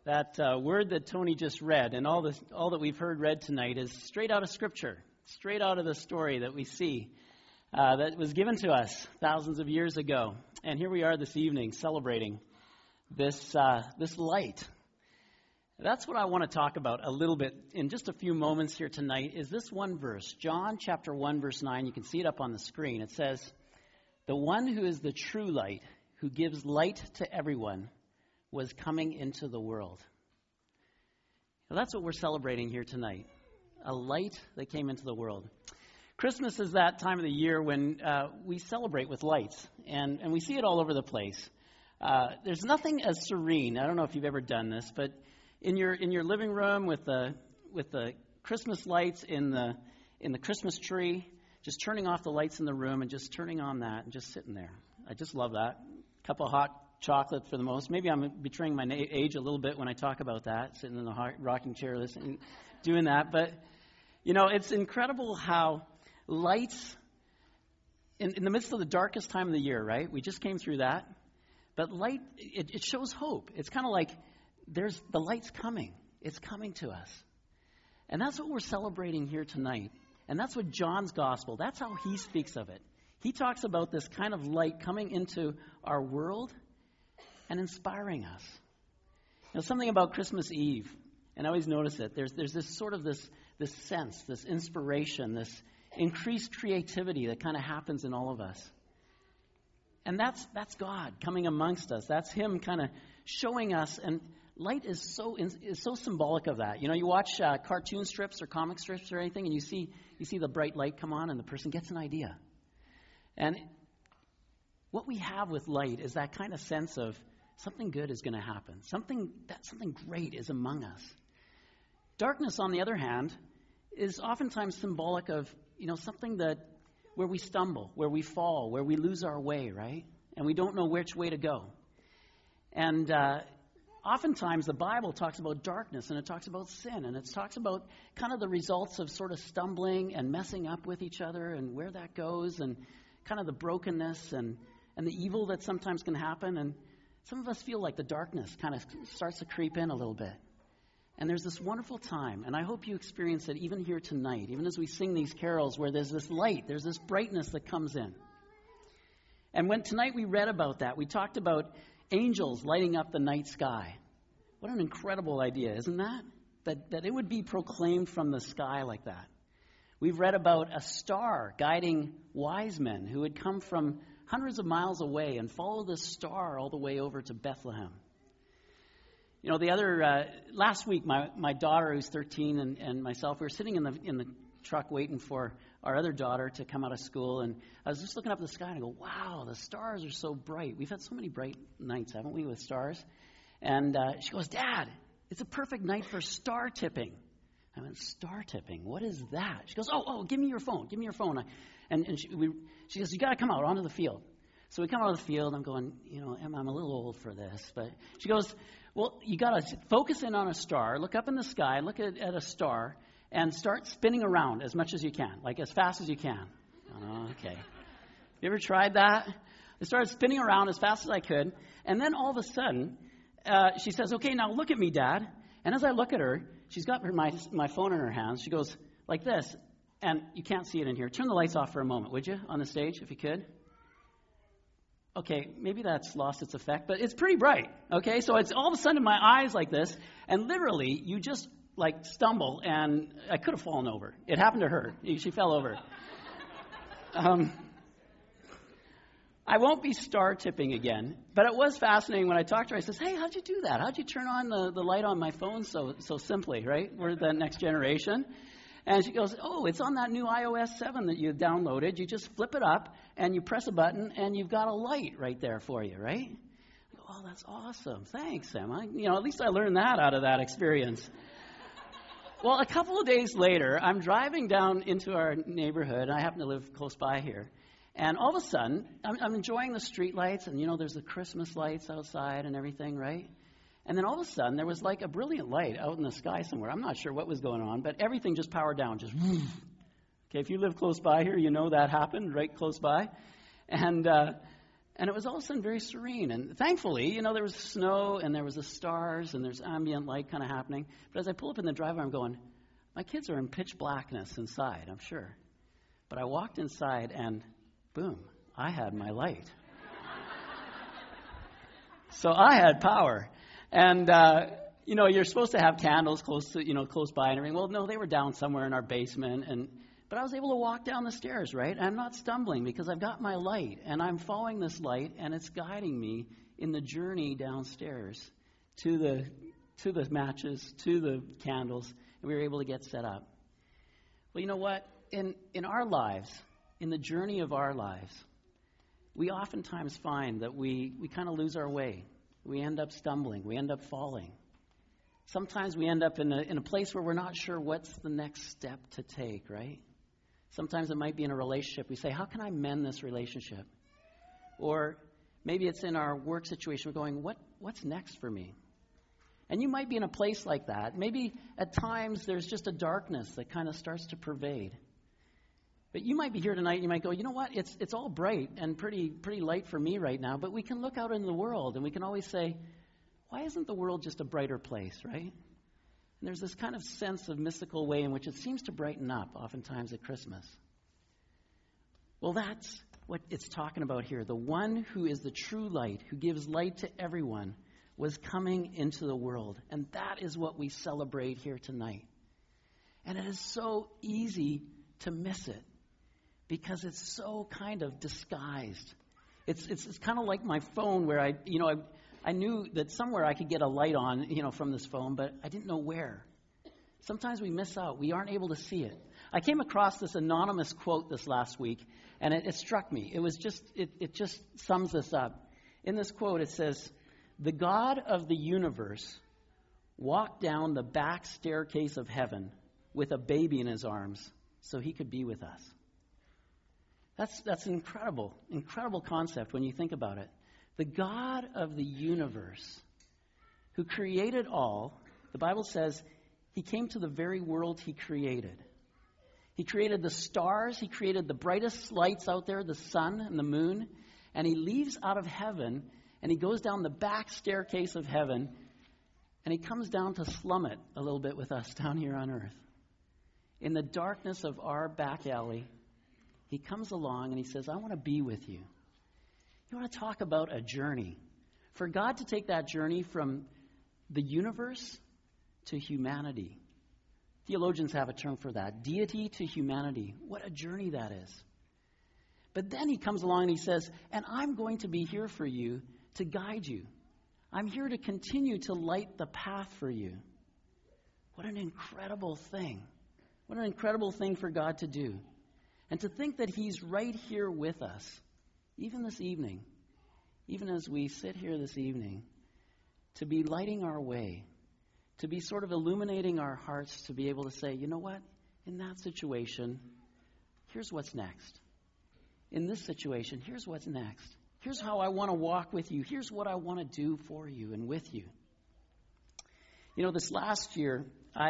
That word that Tony just read and all that we've heard read tonight is straight out of Scripture, straight out of the story that we see that was given to us thousands of years ago. And here we are this evening celebrating this light. That's what I want to talk about a little bit in just a few moments here tonight is this one verse, John chapter 1, verse 9. You can see it up on the screen. It says, "The one who is the true light, who gives light to everyone, was coming into the world." Well, that's what we're celebrating here tonight, a light that came into the world. Christmas is that time of the year when we celebrate with lights, and we see it all over the place. There's nothing as serene. I don't know if you've ever done this, but in your living room with the Christmas lights in the Christmas tree, just turning off the lights in the room and just turning on that and just sitting there. I just love that. Cup of hot chocolate for the most. Maybe I'm betraying my age a little bit when I talk about that, sitting in the rocking chair, listening, doing that. But, it's incredible how lights, in the midst of the darkest time of the year, right? We just came through that. But light, it shows hope. It's kind of like the light's coming. It's coming to us. And that's what we're celebrating here tonight. And that's what John's gospel, that's how he speaks of it. He talks about this kind of light coming into our world and inspiring us. Something about Christmas Eve, and I always notice it, there's this sort of this sense, this inspiration, this increased creativity that kind of happens in all of us. And that's God coming amongst us. That's Him kind of showing us, and light is so symbolic of that. You watch cartoon strips or comic strips or anything, and you see the bright light come on, and the person gets an idea. And what we have with light is that kind of sense of something good is going to happen. Something great is among us. Darkness, on the other hand, is oftentimes symbolic of, something where we stumble, where we fall, where we lose our way, right? And we don't know which way to go. And oftentimes the Bible talks about darkness, and it talks about sin, and it talks about kind of the results of sort of stumbling and messing up with each other and where that goes, and kind of the brokenness and the evil that sometimes can happen. And some of us feel like the darkness kind of starts to creep in a little bit. And there's this wonderful time, and I hope you experience it even here tonight, even as we sing these carols where there's this light, there's this brightness that comes in. And when tonight we read about that, we talked about angels lighting up the night sky. What an incredible idea, isn't that? That it would be proclaimed from the sky like that. We've read about a star guiding wise men who would come from hundreds of miles away and follow this star all the way over to Bethlehem. Last week, my daughter, who's 13, and myself, we were sitting in the truck waiting for our other daughter to come out of school, and I was just looking up at the sky, and I go, wow, the stars are so bright. We've had so many bright nights, haven't we, with stars? And she goes, Dad, it's a perfect night for star tipping. I went, star tipping? What is that? She goes, oh, give me your phone. And she goes, you got to come out onto the field. So we come out of the field. I'm going, Emma, I'm a little old for this. But she goes, well, you got to focus in on a star, look up in the sky, look at a star, and start spinning around as much as you can, like as fast as you can. Oh, okay. You ever tried that? I started spinning around as fast as I could. And then all of a sudden, she says, okay, now look at me, Dad. And as I look at her, she's got my phone in her hands. She goes like this, and you can't see it in here. Turn the lights off for a moment, would you, on the stage, if you could? Okay, maybe that's lost its effect, but it's pretty bright, okay? So it's all of a sudden my eyes like this, and literally you just stumble, and I could have fallen over. It happened to her. She fell over. I won't be star tipping again, but it was fascinating when I talked to her. I says, hey, how'd you do that? How'd you turn on the light on my phone so simply, right? We're the next generation. And she goes, oh, it's on that new iOS 7 that you downloaded. You just flip it up, and you press a button, and you've got a light right there for you, right? I go, oh, that's awesome. Thanks, Emma. At least I learned that out of that experience. Well, a couple of days later, I'm driving down into our neighborhood, and I happen to live close by here. And all of a sudden, I'm enjoying the street lights, and, there's the Christmas lights outside and everything, right? And then all of a sudden, there was like a brilliant light out in the sky somewhere. I'm not sure what was going on, but everything just powered down, just whoosh. Okay, if you live close by here, that happened right close by. And And it was all of a sudden very serene. And thankfully, there was snow and there was the stars and there's ambient light kind of happening. But as I pull up in the driveway, I'm going, my kids are in pitch blackness inside, I'm sure. But I walked inside and boom, I had my light. So I had power. And, you're supposed to have candles close by and everything. Well, no, they were down somewhere in our basement. But I was able to walk down the stairs, right? I'm not stumbling because I've got my light, and I'm following this light, and it's guiding me in the journey downstairs to the matches, to the candles, and we were able to get set up. Well, you know what? In our lives, in the journey of our lives, we oftentimes find that we kind of lose our way. We end up stumbling. We end up falling. Sometimes we end up in a place where we're not sure what's the next step to take, right? Sometimes it might be in a relationship. We say, how can I mend this relationship? Or maybe it's in our work situation. We're going, what's next for me? And you might be in a place like that. Maybe at times there's just a darkness that kind of starts to pervade. But you might be here tonight and you might go, you know what? It's all bright and pretty light for me right now. But we can look out in the world and we can always say, why isn't the world just a brighter place, right? And there's this kind of sense of mystical way in which it seems to brighten up oftentimes at Christmas. Well, that's what it's talking about here. The one who is the true light, who gives light to everyone, was coming into the world. And that is what we celebrate here tonight. And it is so easy to miss it because it's so kind of disguised. It's kind of like my phone where I knew that somewhere I could get a light on, from this phone, but I didn't know where. Sometimes we miss out. We aren't able to see it. I came across this anonymous quote this last week, and it struck me. It just sums this up. In this quote, it says, "The God of the universe walked down the back staircase of heaven with a baby in his arms so he could be with us." That's an incredible concept when you think about it. The God of the universe, who created all, the Bible says he came to the very world he created. He created the stars, he created the brightest lights out there, the sun and the moon, and he leaves out of heaven and he goes down the back staircase of heaven and he comes down to slum it a little bit with us down here on earth. In the darkness of our back alley, he comes along and he says, I want to be with you. You want to talk about a journey. For God to take that journey from the universe to humanity. Theologians have a term for that. Deity to humanity. What a journey that is. But then he comes along and he says, and I'm going to be here for you to guide you. I'm here to continue to light the path for you. What an incredible thing. What an incredible thing for God to do. And to think that he's right here with us. Even this evening, even as we sit here this evening, to be lighting our way, to be sort of illuminating our hearts, to be able to say, you know what, in that situation, here's what's next. In this situation, here's what's next. Here's how I want to walk with you. Here's what I want to do for you and with you. This last year,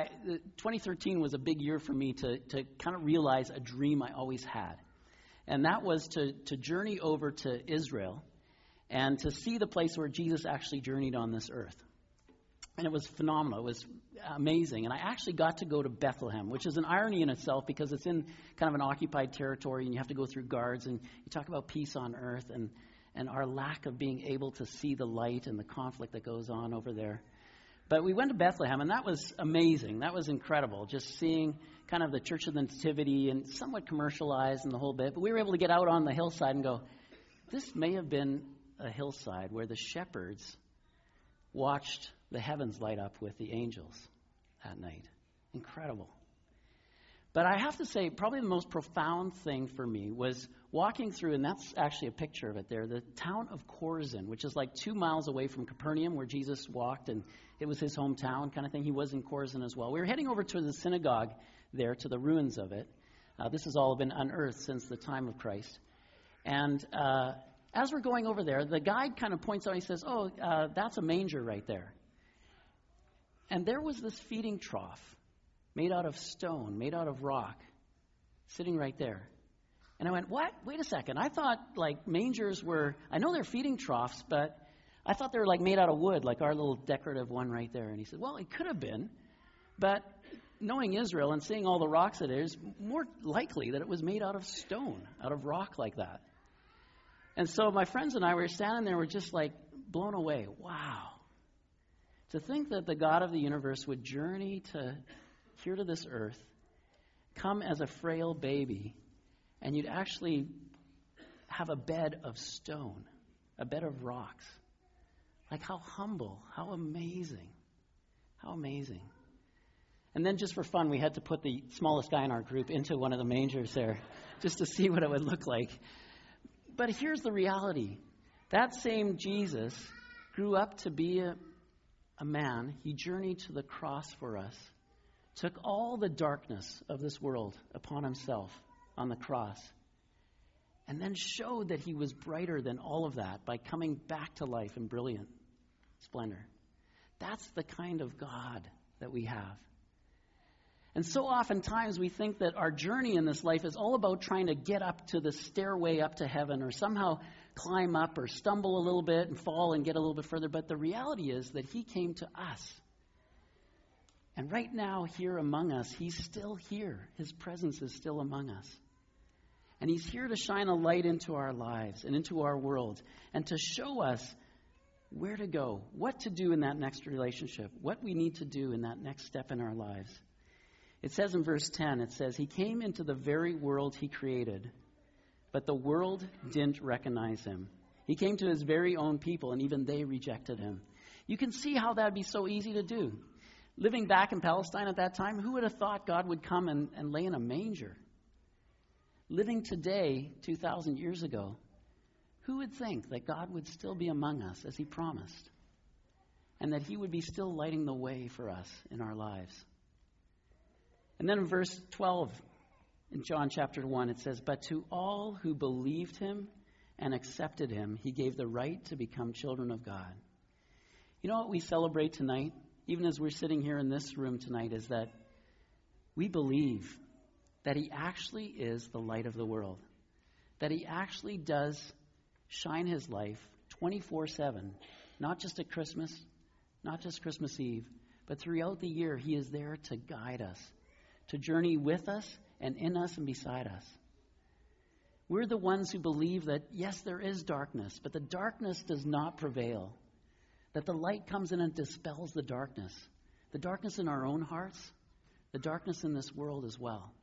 2013 was a big year for me to kind of realize a dream I always had. And that was to journey over to Israel and to see the place where Jesus actually journeyed on this earth. And it was phenomenal. It was amazing. And I actually got to go to Bethlehem, which is an irony in itself because it's in kind of an occupied territory and you have to go through guards. And you talk about peace on earth and our lack of being able to see the light and the conflict that goes on over there. But we went to Bethlehem, and that was amazing. That was incredible, just seeing kind of the Church of the Nativity and somewhat commercialized and the whole bit. But we were able to get out on the hillside and go, this may have been a hillside where the shepherds watched the heavens light up with the angels that night. Incredible. But I have to say, probably the most profound thing for me was walking through, and that's actually a picture of it there, the town of Chorazin, which is like 2 miles away from Capernaum, where Jesus walked, and it was his hometown kind of thing. He was in Chorazin as well. We were heading over to the synagogue there, to the ruins of it. This has all been unearthed since the time of Christ. And as we're going over there, the guide kind of points out, he says, that's a manger right there. And there was this feeding trough made out of stone, made out of rock, sitting right there. And I went, what? Wait a second. I thought like mangers were, I know they're feeding troughs, but I thought they were like made out of wood, like our little decorative one right there. And he said, well, it could have been, but knowing Israel and seeing all the rocks that it is, more likely that it was made out of stone, out of rock like that. And so my friends and I were standing there, we're just like blown away. Wow. To think that the God of the universe would journey here to this earth, come as a frail baby, and you'd actually have a bed of stone, a bed of rocks. Like how humble, how amazing, how amazing. And then just for fun, we had to put the smallest guy in our group into one of the mangers there just to see what it would look like. But here's the reality. That same Jesus grew up to be a man. He journeyed to the cross for us, took all the darkness of this world upon himself on the cross, and then showed that he was brighter than all of that by coming back to life in brilliant splendor. That's the kind of God that we have. And so oftentimes we think that our journey in this life is all about trying to get up to the stairway up to heaven, or somehow climb up or stumble a little bit and fall and get a little bit further. But the reality is that he came to us. And right now here among us, he's still here. His presence is still among us. And he's here to shine a light into our lives and into our world, and to show us where to go, what to do in that next relationship, what we need to do in that next step in our lives. It says in verse 10, it says, he came into the very world he created, but the world didn't recognize him. He came to his very own people, and even they rejected him. You can see how that would be so easy to do. Living back in Palestine at that time, who would have thought God would come and lay in a manger? Living today, 2,000 years ago, who would think that God would still be among us as he promised, and that he would be still lighting the way for us in our lives? And then in verse 12, in John chapter 1, it says, but to all who believed him and accepted him, he gave the right to become children of God. You know what we celebrate tonight, even as we're sitting here in this room tonight, is that we believe that he actually is the light of the world, that he actually does shine his life 24/7, not just at Christmas, not just Christmas Eve, but throughout the year. He is there to guide us, to journey with us and in us and beside us. We're the ones who believe that, yes, there is darkness, but the darkness does not prevail, that the light comes in and dispels the darkness in our own hearts, the darkness in this world as well.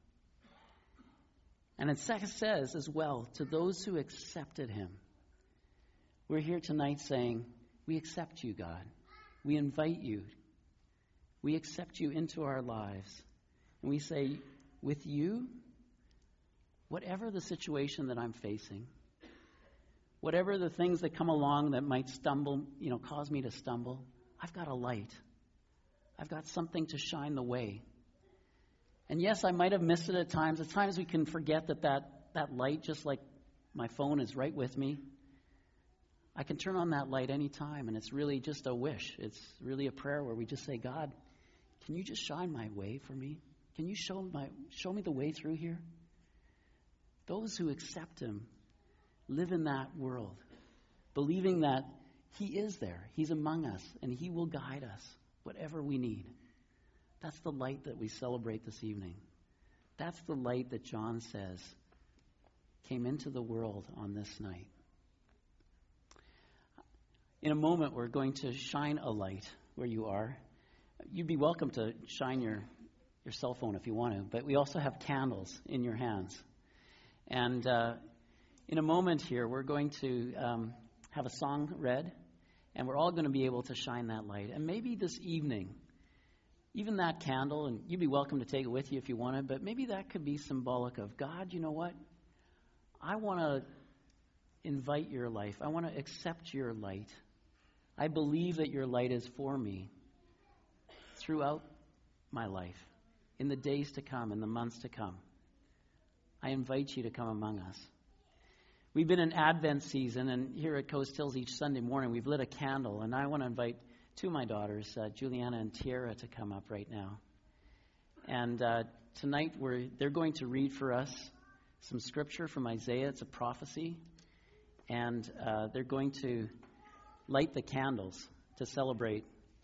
And it says as well, to those who accepted him. We're here tonight saying, we accept you, God. We invite you. We accept you into our lives. And we say, with you, whatever the situation that I'm facing, whatever the things that come along that might cause me to stumble, I've got a light. I've got something to shine the way. And yes, I might have missed it at times. At times we can forget that light, just like my phone is right with me. I can turn on that light anytime, and it's really just a wish. It's really a prayer where we just say, God, can you just shine my way for me? Can you show me the way through here? Those who accept him live in that world, believing that he is there, he's among us, and he will guide us, whatever we need. That's the light that we celebrate this evening. That's the light that John says came into the world on this night. In a moment, we're going to shine a light where you are. You'd be welcome to shine your cell phone if you want to, but we also have candles in your hands. And in a moment here, we're going to have a song read, and we're all going to be able to shine that light. And maybe this evening, even that candle, and you'd be welcome to take it with you if you wanted, but maybe that could be symbolic of, God, you know what? I want to invite your life. I want to accept your light. I believe that your light is for me throughout my life, in the days to come, in the months to come. I invite you to come among us. We've been in Advent season, and here at Coast Hills each Sunday morning we've lit a candle, and I want to invite two of my daughters, Juliana and Tiara, to come up right now. And tonight they're going to read for us some scripture from Isaiah. It's a prophecy. And they're going to light the candles to celebrate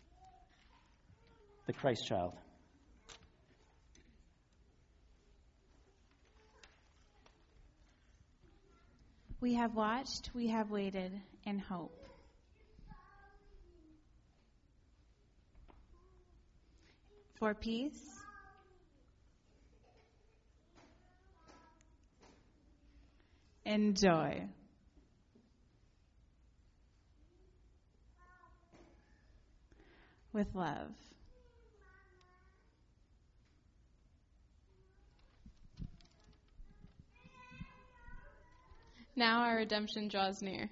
the Christ child. We have watched, we have waited in hope. For peace, and joy. With love. Now our redemption draws near.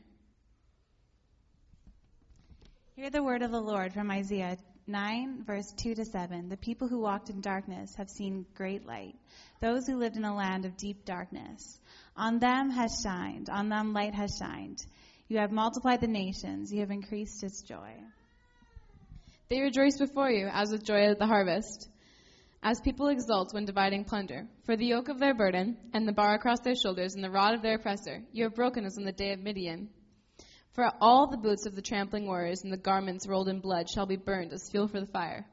Hear the word of the Lord from Isaiah 9, verse 2 to 7. The people who walked in darkness have seen great light. Those who lived in a land of deep darkness. On them light has shined. You have multiplied the nations. You have increased its joy. They rejoice before you as with joy at the harvest, as people exult when dividing plunder. For the yoke of their burden, and the bar across their shoulders, and the rod of their oppressor, you have broken as on the day of Midian. For all the boots of the trampling warriors and the garments rolled in blood shall be burned as fuel for the fire.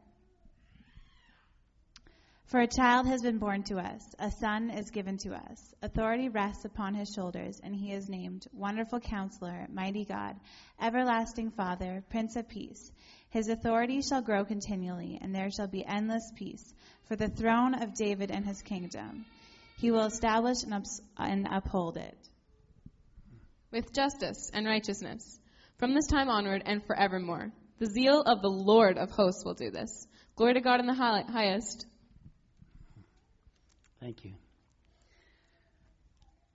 For a child has been born to us, a son is given to us. Authority rests upon his shoulders, and he is named Wonderful Counselor, Mighty God, Everlasting Father, Prince of Peace. His authority shall grow continually, and there shall be endless peace for the throne of David and his kingdom. He will establish and uphold it with justice and righteousness, from this time onward and forevermore. The zeal of the Lord of hosts will do this. Glory to God in the highest. Thank you.